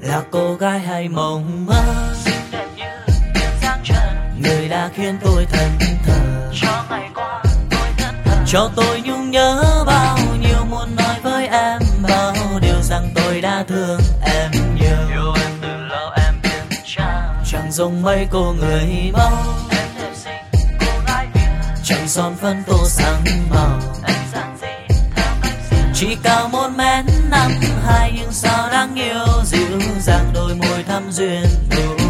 là cô gái hay mộng mơ, xinh đẹp như thiên giáng trần, người đã khiến tôi thẫn thờ. cho ngày qua tôi thẫn thờ, Cho tôi nhung nhớ bao nhiêu, muốn nói với em bao điều rằng tôi đã thương em nhiều. yêu em từ lâu em biết chăng, Chẳng giống mấy cô người mẫu, em đẹp xinh cô gái Việt, chẳng son phấn tô sáng màu. em giản dị theo cách riêng, Chỉ cao 1m52 nhưng sao đáng yêu, dịu dàng đôi môi thắm duyên.